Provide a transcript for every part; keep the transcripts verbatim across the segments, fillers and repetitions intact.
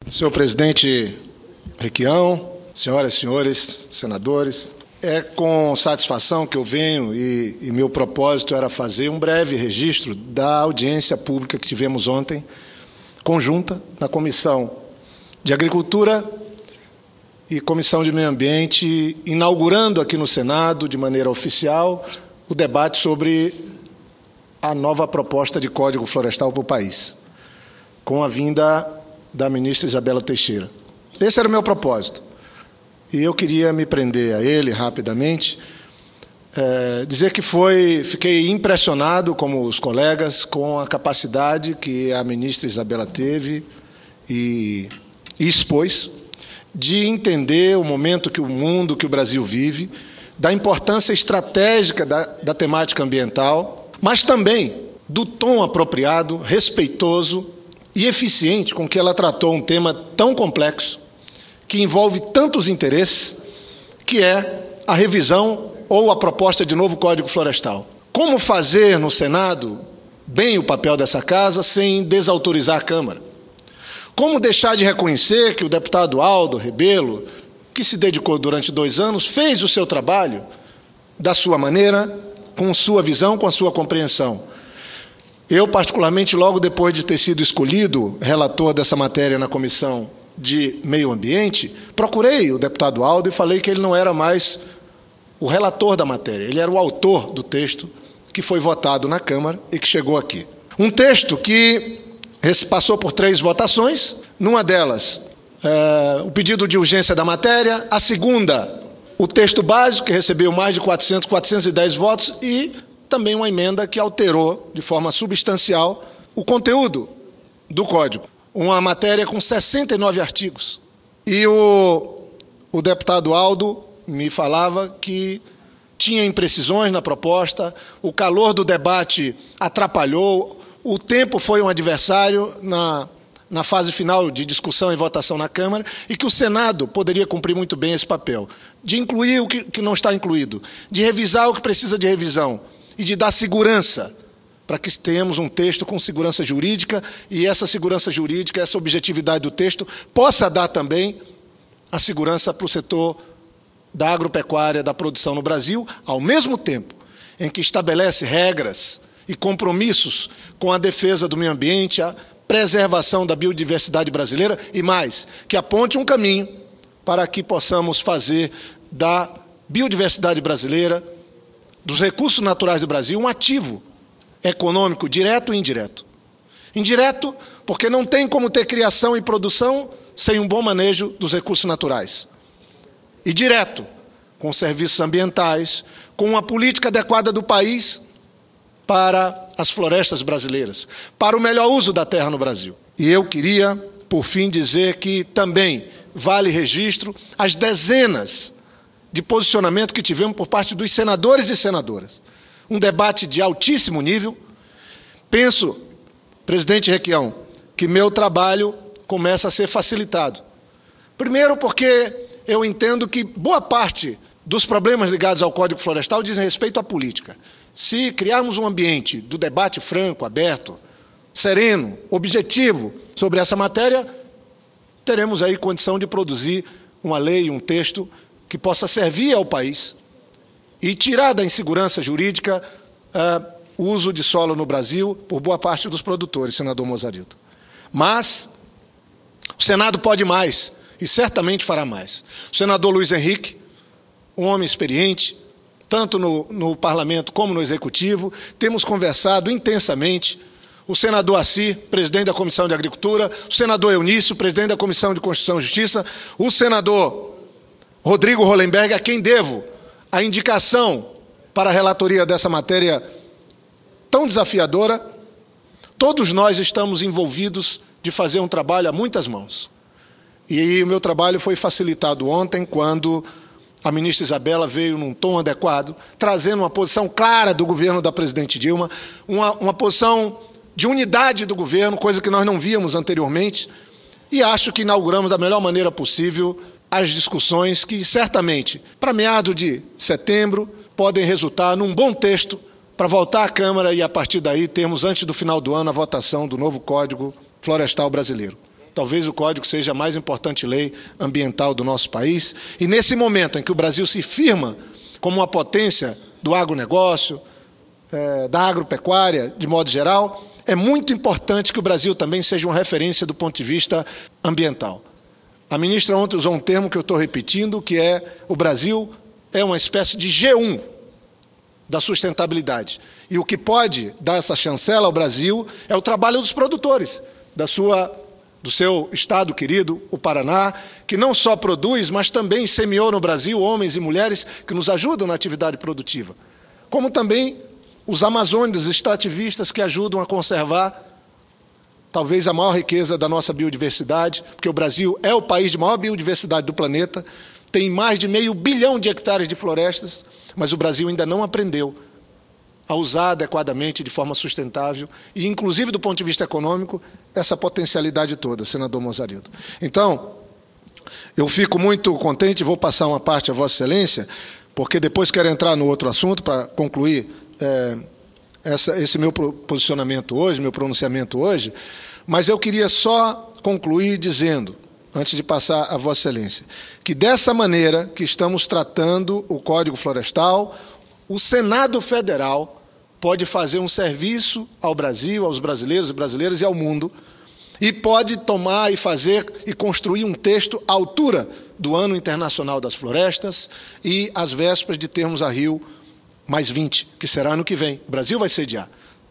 Senhor presidente Requião, senhoras e senhores senadores, é com satisfação que eu venho e, e meu propósito era fazer um breve registro da audiência pública que tivemos ontem, conjunta, na Comissão de Agricultura e Comissão de Meio Ambiente, inaugurando aqui no Senado, de maneira oficial, o debate sobre a nova proposta de Código Florestal para o país, com a vinda da ministra Isabela Teixeira. Esse era o meu propósito. E eu queria me prender a ele rapidamente, é, dizer que foi, fiquei impressionado, como os colegas, com a capacidade que a ministra Isabela teve e, e expôs de entender o momento que o mundo, que o Brasil vive, da importância estratégica da, da temática ambiental, mas também do tom apropriado, respeitoso e eficiente com que ela tratou um tema tão complexo, que envolve tantos interesses, que é a revisão ou a proposta de novo Código Florestal. Como fazer no Senado bem o papel dessa casa sem desautorizar a Câmara? Como deixar de reconhecer que o deputado Aldo Rebelo, que se dedicou durante dois anos, fez o seu trabalho da sua maneira, com sua visão, com a sua compreensão. Eu, particularmente, logo depois de ter sido escolhido relator dessa matéria na Comissão de Meio Ambiente, procurei o deputado Aldo e falei que ele não era mais o relator da matéria, ele era o autor do texto que foi votado na Câmara e que chegou aqui. Um texto que passou por três votações, numa delas, é, o pedido de urgência da matéria, a segunda, o texto básico, que recebeu mais de quatrocentos, quatrocentos e dez votos, e também uma emenda que alterou de forma substancial o conteúdo do Código. Uma matéria com sessenta e nove artigos. E o, o deputado Aldo me falava que tinha imprecisões na proposta, o calor do debate atrapalhou, o tempo foi um adversário na, na fase final de discussão e votação na Câmara, e que o Senado poderia cumprir muito bem esse papel, de incluir o que, que não está incluído, de revisar o que precisa de revisão e de dar segurança para que tenhamos um texto com segurança jurídica e essa segurança jurídica, essa objetividade do texto, possa dar também a segurança para o setor da agropecuária, da produção no Brasil, ao mesmo tempo em que estabelece regras e compromissos com a defesa do meio ambiente, a preservação da biodiversidade brasileira e mais, que aponte um caminho para que possamos fazer da biodiversidade brasileira, dos recursos naturais do Brasil, um ativo econômico direto e indireto. Indireto, porque não tem como ter criação e produção sem um bom manejo dos recursos naturais. E direto, com serviços ambientais, com uma política adequada do país para as florestas brasileiras, para o melhor uso da terra no Brasil. E eu queria, por fim, dizer que também vale registro as dezenas de posicionamento que tivemos por parte dos senadores e senadoras. Um debate de altíssimo nível. Penso, presidente Requião, que meu trabalho começa a ser facilitado. Primeiro porque eu entendo que boa parte dos problemas ligados ao Código Florestal dizem respeito à política. Se criarmos um ambiente do debate franco, aberto, sereno, objetivo sobre essa matéria, teremos aí condição de produzir uma lei, um texto que possa servir ao país e tirar da insegurança jurídica uh, o uso de solo no Brasil por boa parte dos produtores, senador Mozarito. Mas o Senado pode mais, e certamente fará mais. O senador Luiz Henrique, um homem experiente, tanto no, no Parlamento como no Executivo, temos conversado intensamente. O senador Assi, presidente da Comissão de Agricultura, o senador Eunício, presidente da Comissão de Constituição e Justiça, o senador Rodrigo Hollenberg, a quem devo a indicação para a relatoria dessa matéria tão desafiadora. Todos nós estamos envolvidos de fazer um trabalho a muitas mãos. E o meu trabalho foi facilitado ontem, quando a ministra Isabela veio num tom adequado, trazendo uma posição clara do governo da presidente Dilma, uma, uma posição de unidade do governo, coisa que nós não víamos anteriormente, e acho que inauguramos da melhor maneira possível as discussões que, certamente, para meado de setembro, podem resultar num bom texto para voltar à Câmara e, a partir daí, termos, antes do final do ano, a votação do novo Código Florestal Brasileiro. talvez o Código seja a mais importante lei ambiental do nosso país. E nesse momento em que o Brasil se firma como uma potência do agronegócio, é, da agropecuária, de modo geral, é muito importante que o Brasil também seja uma referência do ponto de vista ambiental. A ministra ontem usou um termo que eu estou repetindo, que é o Brasil é uma espécie de G um da sustentabilidade. E o que pode dar essa chancela ao Brasil é o trabalho dos produtores, da sua, do seu estado querido, o Paraná, que não só produz, mas também semeou no Brasil homens e mulheres que nos ajudam na atividade produtiva. Como também os amazônicos, os extrativistas que ajudam a conservar talvez a maior riqueza da nossa biodiversidade, porque o Brasil é o país de maior biodiversidade do planeta, tem mais de meio bilhão de hectares de florestas, mas o Brasil ainda não aprendeu a usar adequadamente, de forma sustentável, e inclusive do ponto de vista econômico, essa potencialidade toda, senador Mozarildo. Então, eu fico muito contente, vou passar uma parte a Vossa Excelência, porque depois quero entrar no outro assunto para concluir é, essa, esse meu posicionamento hoje, meu pronunciamento hoje, mas eu queria só concluir dizendo, antes de passar a Vossa Excelência, que dessa maneira que estamos tratando o Código Florestal, o Senado Federal pode fazer um serviço ao Brasil, aos brasileiros e brasileiras e ao mundo, e pode tomar e fazer e construir um texto à altura do Ano Internacional das Florestas e às vésperas de termos a Rio mais vinte, que será ano que vem. O Brasil vai sediar.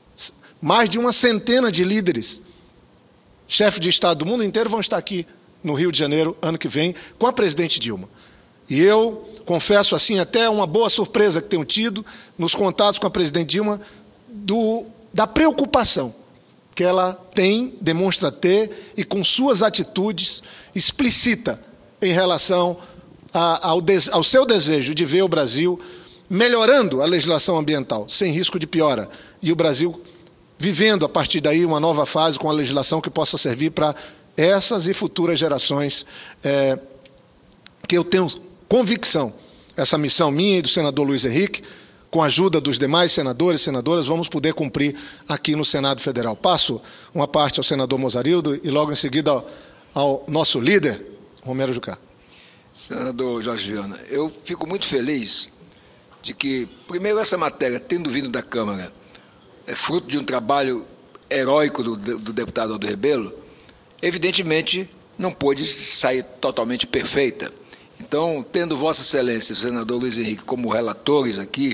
Mais de uma centena de líderes, chefes de Estado do mundo inteiro, vão estar aqui no Rio de Janeiro, ano que vem, com a presidente Dilma. E eu confesso, assim, até uma boa surpresa que tenho tido nos contatos com a presidente Dilma, do, da preocupação que ela tem, demonstra ter, e com suas atitudes explicita em relação a, ao, des, ao seu desejo de ver o Brasil melhorando a legislação ambiental, sem risco de piora, e o Brasil vivendo, a partir daí, uma nova fase com a legislação que possa servir para essas e futuras gerações, é, que eu tenho convicção, essa missão minha e do senador Luiz Henrique, com a ajuda dos demais senadores e senadoras, vamos poder cumprir aqui no Senado Federal. Passo uma parte ao senador Mozarildo e logo em seguida ao, ao nosso líder, Romero Jucá. Senador Jorge Viana, eu fico muito feliz de que, primeiro, essa matéria, tendo vindo da Câmara, é fruto de um trabalho heróico do, do deputado Aldo Rebelo, evidentemente não pôde sair totalmente perfeita. Então, tendo Vossa Excelência, o senador Luiz Henrique, como relatores aqui,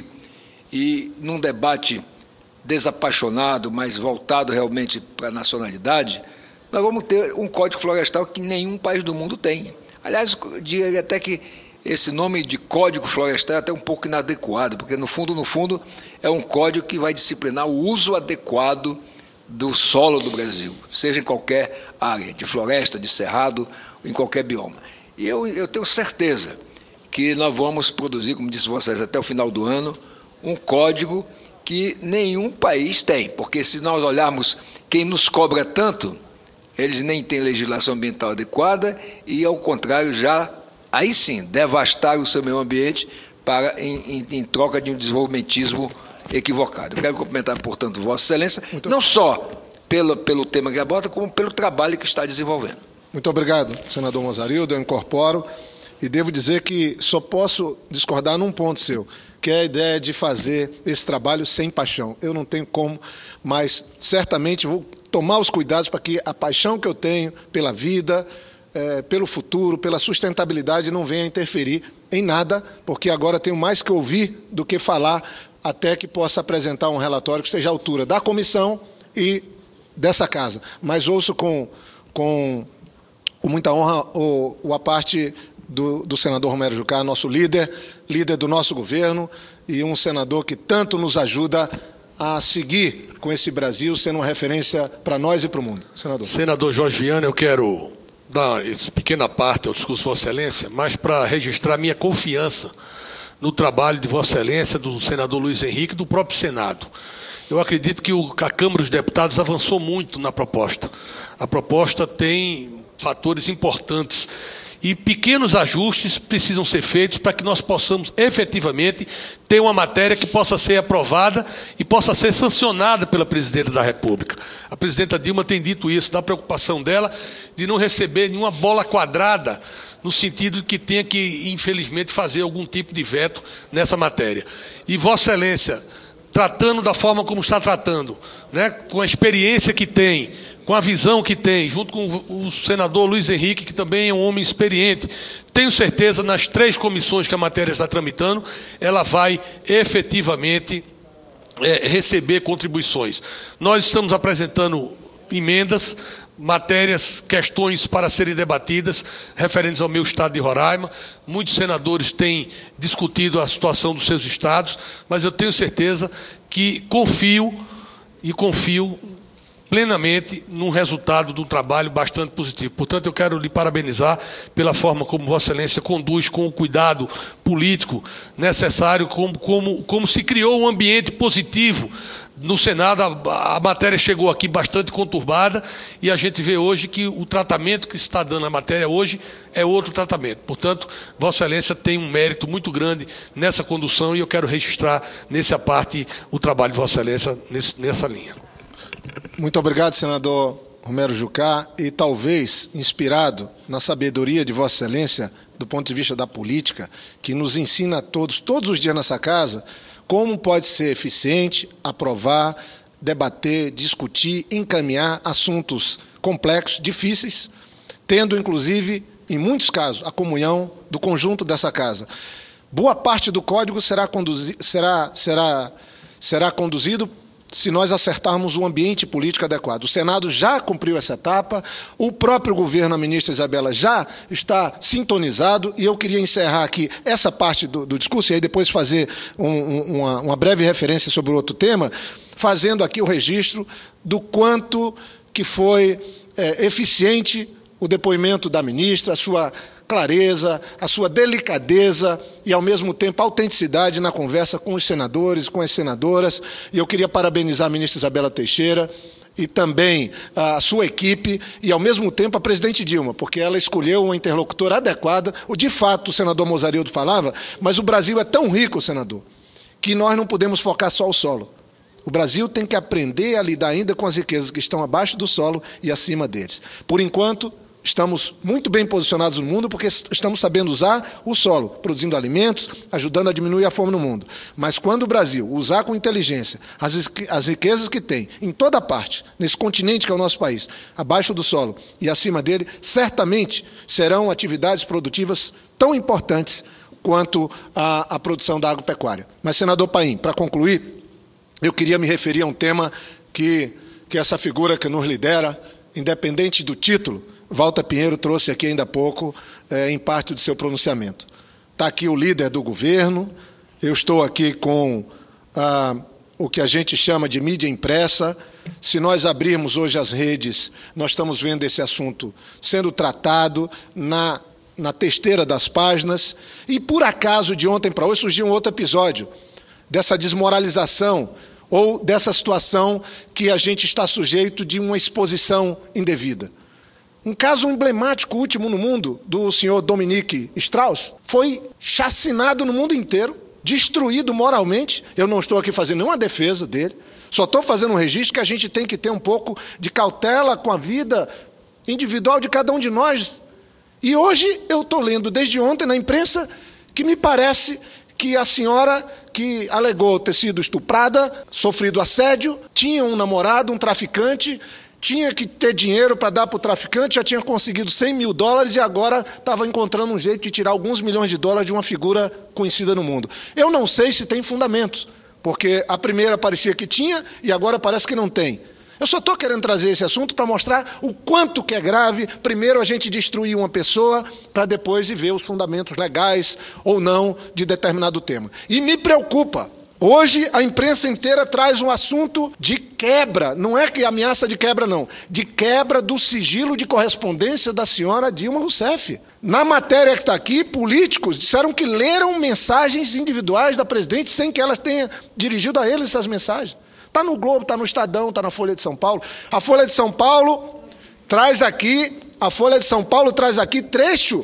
e num debate desapaixonado, mas voltado realmente para a nacionalidade, nós vamos ter um Código Florestal que nenhum país do mundo tem. Aliás, eu diria até que esse nome de Código Florestal é até um pouco inadequado, porque, no fundo, no fundo, é um código que vai disciplinar o uso adequado do solo do Brasil, seja em qualquer área, de floresta, de cerrado, em qualquer bioma. E eu, eu tenho certeza que nós vamos produzir, como disse vocês, até o final do ano, um código que nenhum país tem, porque se nós olharmos quem nos cobra tanto, eles nem têm legislação ambiental adequada e, ao contrário, já, aí sim, devastaram o seu meio ambiente para, em, em, em troca de um desenvolvimentismo equivocado. Eu quero cumprimentar, portanto, Vossa Excelência, Muito... não só pelo, pelo tema que aborda, como pelo trabalho que está desenvolvendo. Muito obrigado, senador Mozarildo, eu incorporo e devo dizer que só posso discordar num ponto seu, que é a ideia de fazer esse trabalho sem paixão. Eu não tenho como, mas certamente vou tomar os cuidados para que a paixão que eu tenho pela vida, é, pelo futuro, pela sustentabilidade não venha interferir em nada, porque agora tenho mais que ouvir do que falar, até que possa apresentar um relatório que esteja à altura da comissão e dessa casa. Mas ouço com, com, com muita honra o, o a parte do, do senador Romero Jucá, nosso líder, líder do nosso governo, e um senador que tanto nos ajuda a seguir com esse Brasil, sendo uma referência para nós e para o mundo. Senador. Senador Jorge Viana, eu quero dar essa pequena parte ao discurso de Vossa Excelência, mas para registrar minha confiança no trabalho de Vossa Excelência, do senador Luiz Henrique e do próprio Senado. Eu acredito que o, a Câmara dos Deputados avançou muito na proposta. A proposta tem fatores importantes e pequenos ajustes precisam ser feitos para que nós possamos efetivamente ter uma matéria que possa ser aprovada e possa ser sancionada pela Presidenta da República. A Presidenta Dilma tem dito isso, da preocupação dela de não receber nenhuma bola quadrada, no sentido de que tenha que, infelizmente, fazer algum tipo de veto nessa matéria. E Vossa Excelência, tratando da forma como está tratando, né, com a experiência que tem, com a visão que tem, junto com o senador Luiz Henrique, que também é um homem experiente, tenho certeza, nas três comissões que a matéria está tramitando, ela vai efetivamente é, receber contribuições. Nós estamos apresentando emendas, matérias, questões para serem debatidas, referentes ao meu estado de Roraima. Muitos senadores têm discutido a situação dos seus estados, mas eu tenho certeza que confio e confio plenamente num resultado de um trabalho bastante positivo. Portanto, eu quero lhe parabenizar pela forma como Vossa Excelência conduz com o cuidado político necessário, como, como, como se criou um ambiente positivo no Senado. A, a matéria chegou aqui bastante conturbada e a gente vê hoje que o tratamento que se está dando à matéria hoje é outro tratamento. Portanto, Vossa Excelência tem um mérito muito grande nessa condução e eu quero registrar nessa parte o trabalho de Vossa Excelência nesse, nessa linha. Muito obrigado, senador Romero Jucá, e talvez inspirado na sabedoria de Vossa Excelência, do ponto de vista da política, que nos ensina a todos, todos os dias nessa casa, como pode ser eficiente aprovar, debater, discutir, encaminhar assuntos complexos, difíceis, tendo, inclusive, em muitos casos, a comunhão do conjunto dessa casa. Boa parte do código será, conduzi- será, será, será conduzido se nós acertarmos um ambiente político adequado. O Senado já cumpriu essa etapa, o próprio governo, a ministra Isabela, já está sintonizado, e eu queria encerrar aqui essa parte do, do discurso, e aí depois fazer um, um, uma, uma breve referência sobre o outro tema, fazendo aqui o registro do quanto que foi é, eficiente o depoimento da ministra, a sua clareza, a sua delicadeza e, ao mesmo tempo, autenticidade na conversa com os senadores, com as senadoras. E eu queria parabenizar a ministra Isabela Teixeira e também a sua equipe e, ao mesmo tempo, a presidente Dilma, porque ela escolheu uma interlocutora adequada. O, de fato, o senador Mozarildo falava, mas o Brasil é tão rico, senador, que nós não podemos focar só o solo. O Brasil tem que aprender a lidar ainda com as riquezas que estão abaixo do solo e acima deles. Por enquanto, estamos muito bem posicionados no mundo porque estamos sabendo usar o solo, produzindo alimentos, ajudando a diminuir a fome no mundo. Mas quando o Brasil usar com inteligência as, as riquezas que tem em toda parte, nesse continente que é o nosso país, abaixo do solo e acima dele, certamente serão atividades produtivas tão importantes quanto a, a produção da agropecuária. Mas, senador Paim, para concluir, eu queria me referir a um tema que, que essa figura que nos lidera, independente do título, Walter Pinheiro trouxe aqui ainda há pouco, é, em parte do seu pronunciamento. Está aqui o líder do governo, eu estou aqui com ah, o que a gente chama de mídia impressa. Se nós abrirmos hoje as redes, nós estamos vendo esse assunto sendo tratado na, na testeira das páginas, e por acaso, de ontem para hoje, surgiu um outro episódio dessa desmoralização ou dessa situação que a gente está sujeito de uma exposição indevida. Um caso emblemático, último no mundo, do senhor Dominique Strauss, foi chacinado no mundo inteiro, destruído moralmente. Eu não estou aqui fazendo nenhuma defesa dele, só estou fazendo um registro que a gente tem que ter um pouco de cautela com a vida individual de cada um de nós. E hoje eu estou lendo desde ontem na imprensa que me parece que a senhora que alegou ter sido estuprada, sofrido assédio, tinha um namorado, um traficante, tinha que ter dinheiro para dar para o traficante, já tinha conseguido cem mil dólares e agora estava encontrando um jeito de tirar alguns milhões de dólares de uma figura conhecida no mundo. Eu não sei se tem fundamentos, porque a primeira parecia que tinha e agora parece que não tem. Eu só estou querendo trazer esse assunto para mostrar o quanto que é grave, primeiro, a gente destruir uma pessoa, para depois ir ver os fundamentos legais ou não de determinado tema. E me preocupa. Hoje, a imprensa inteira traz um assunto de quebra, não é que ameaça de quebra, não, de quebra do sigilo de correspondência da senhora Dilma Rousseff. Na matéria que está aqui, políticos disseram que leram mensagens individuais da presidente sem que ela tenha dirigido a eles essas mensagens. Está no Globo, está no Estadão, está na Folha de São Paulo. A Folha de São Paulo traz aqui, a Folha de São Paulo traz aqui trecho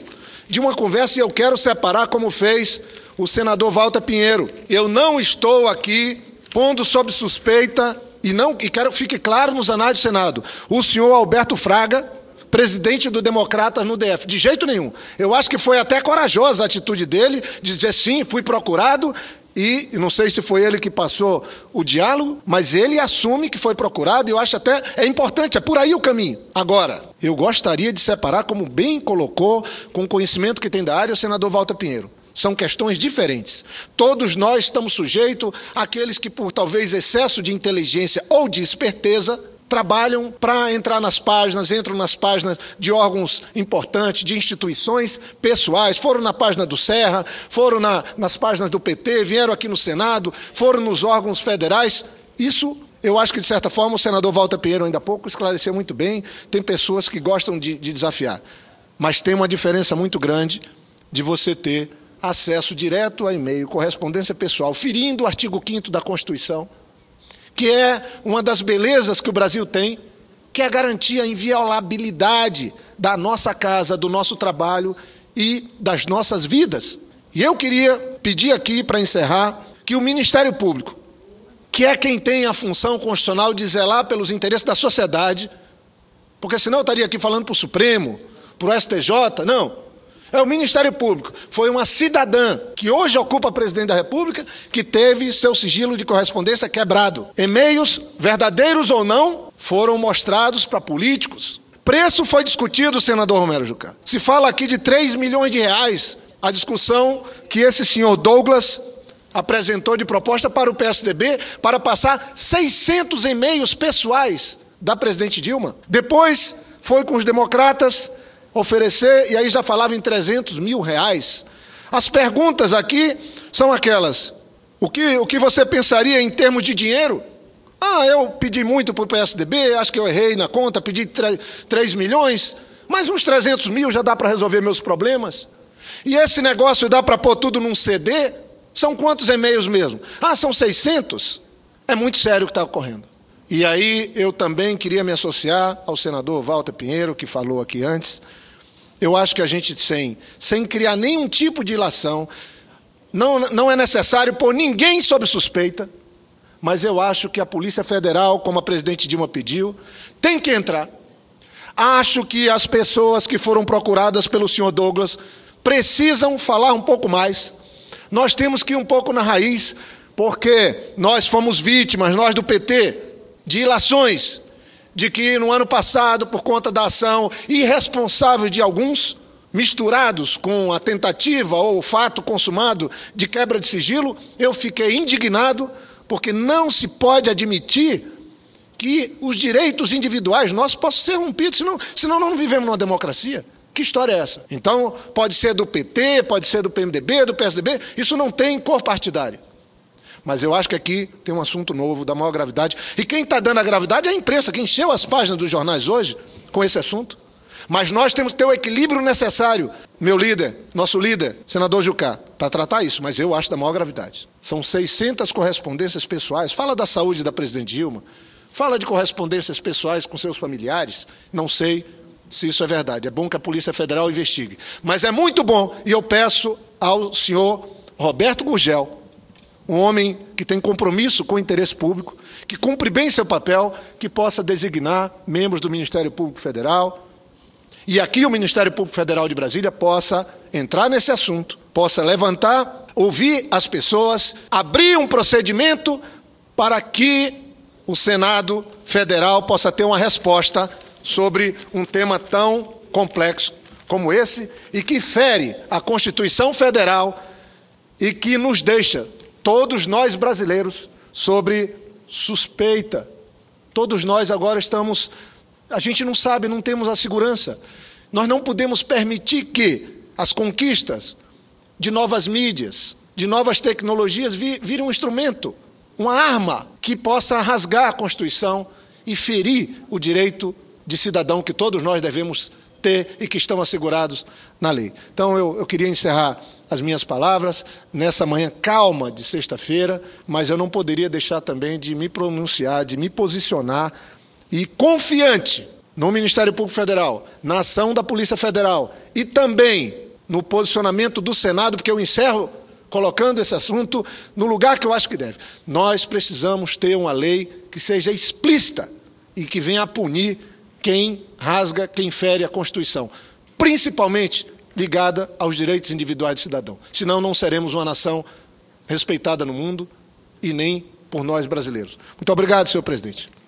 de uma conversa e eu quero separar como fez o senador Walter Pinheiro. Eu não estou aqui pondo sob suspeita, e, não, e quero que fique claro nos anais do Senado, o senhor Alberto Fraga, presidente do Democratas no D F. De jeito nenhum. Eu acho que foi até corajosa a atitude dele, de dizer sim, fui procurado, e não sei se foi ele que passou o diálogo, mas ele assume que foi procurado, e eu acho até, é importante, é por aí o caminho. Agora, eu gostaria de separar, como bem colocou, com o conhecimento que tem da área, o senador Walter Pinheiro. São questões diferentes. Todos nós estamos sujeitos àqueles que, por talvez excesso de inteligência ou de esperteza, trabalham para entrar nas páginas, entram nas páginas de órgãos importantes, de instituições pessoais, foram na página do Serra, foram na, nas páginas do P T, vieram aqui no Senado, foram nos órgãos federais. Isso, eu acho que, de certa forma, o senador Walter Pinheiro, ainda há pouco, esclareceu muito bem. Tem pessoas que gostam de, de desafiar. Mas tem uma diferença muito grande de você ter acesso direto a e-mail, correspondência pessoal, ferindo o artigo quinto da Constituição, que é uma das belezas que o Brasil tem, que é a garantia a inviolabilidade da nossa casa, do nosso trabalho e das nossas vidas. E eu queria pedir aqui, para encerrar, que o Ministério Público, que é quem tem a função constitucional de zelar pelos interesses da sociedade, porque senão eu estaria aqui falando para o Supremo, para o S T J, não. É o Ministério Público. Foi uma cidadã que hoje ocupa a presidência da República que teve seu sigilo de correspondência quebrado. E-mails, verdadeiros ou não, foram mostrados para políticos. Preço foi discutido, senador Romero Jucá. Se fala aqui de três milhões de reais. A discussão que esse senhor Douglas apresentou de proposta para o P S D B para passar seiscentos e-mails pessoais da presidente Dilma. Depois foi com os democratas oferecer, e aí já falava em trezentos mil reais. As perguntas aqui são aquelas: o que, o que você pensaria em termos de dinheiro? Ah, eu pedi muito para o P S D B, acho que eu errei na conta, pedi três milhões, mas uns trezentos mil já dá para resolver meus problemas. E esse negócio dá para pôr tudo num C D? São quantos e-mails mesmo? Ah, são seiscentos? É muito sério o que está ocorrendo. E aí eu também queria me associar ao senador Walter Pinheiro, que falou aqui antes. Eu acho que a gente, sem, sem criar nenhum tipo de ilação, não, não é necessário pôr ninguém sob suspeita, mas eu acho que a Polícia Federal, como a presidente Dilma pediu, tem que entrar. Acho que as pessoas que foram procuradas pelo senhor Douglas precisam falar um pouco mais. Nós temos que ir um pouco na raiz, porque nós fomos vítimas, nós do P T, de ilações, de que no ano passado, por conta da ação irresponsável de alguns, misturados com a tentativa ou o fato consumado de quebra de sigilo, eu fiquei indignado, porque não se pode admitir que os direitos individuais nossos possam ser rompidos, senão, senão não vivemos numa democracia. Que história é essa? Então, pode ser do P T, pode ser do P M D B, do P S D B, isso não tem cor partidária. Mas eu acho que aqui tem um assunto novo, da maior gravidade. E quem está dando a gravidade é a imprensa, que encheu as páginas dos jornais hoje com esse assunto. Mas nós temos que ter o equilíbrio necessário, meu líder, nosso líder, senador Jucá, para tratar isso. Mas eu acho da maior gravidade. São seiscentas correspondências pessoais. Fala da saúde da presidente Dilma. Fala de correspondências pessoais com seus familiares. Não sei se isso é verdade. É bom que a Polícia Federal investigue. Mas é muito bom, e eu peço ao senhor Roberto Gurgel, um homem que tem compromisso com o interesse público, que cumpre bem seu papel, que possa designar membros do Ministério Público Federal, e aqui o Ministério Público Federal de Brasília possa entrar nesse assunto, possa levantar, ouvir as pessoas, abrir um procedimento para que o Senado Federal possa ter uma resposta sobre um tema tão complexo como esse, e que fere a Constituição Federal e que nos deixa, todos nós brasileiros, sobre suspeita. Todos nós agora estamos... A gente não sabe, não temos a segurança. Nós não podemos permitir que as conquistas de novas mídias, de novas tecnologias, virem um instrumento, uma arma que possa rasgar a Constituição e ferir o direito de cidadão que todos nós devemos ter e que estão assegurados na lei. Então, eu, eu queria encerrar as minhas palavras nessa manhã calma de sexta-feira, mas eu não poderia deixar também de me pronunciar, de me posicionar e confiante no Ministério Público Federal, na ação da Polícia Federal e também no posicionamento do Senado, porque eu encerro colocando esse assunto no lugar que eu acho que deve. Nós precisamos ter uma lei que seja explícita e que venha a punir quem rasga, quem fere a Constituição, principalmente ligada aos direitos individuais do cidadão. Senão não seremos uma nação respeitada no mundo e nem por nós brasileiros. Muito obrigado, senhor presidente.